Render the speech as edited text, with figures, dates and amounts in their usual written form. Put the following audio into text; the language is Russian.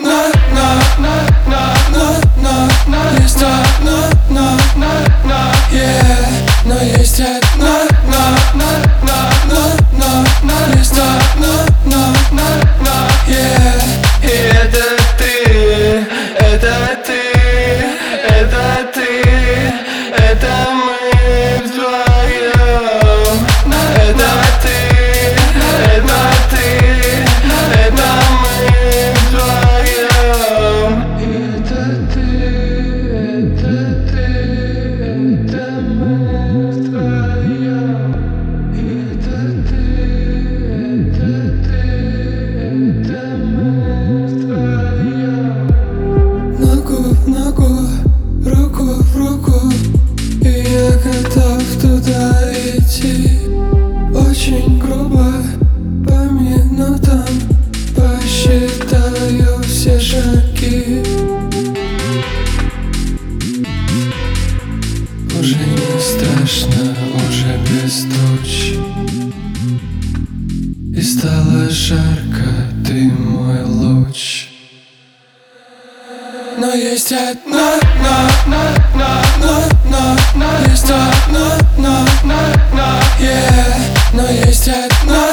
Есть но есть одна, есть и это ты, это мы вдвоем. Это ты, это мы вдвоем. Это мы вдвоем. Это мы вдвоем. Ногу в ногу, руку в руку, и я готов туда идти. Очень грубо, по минутам посчитаю все шаги. Уже не страшно, уже без туч, и стало жарко, ты мой луч. Но есть одна, есть одна, но есть одна.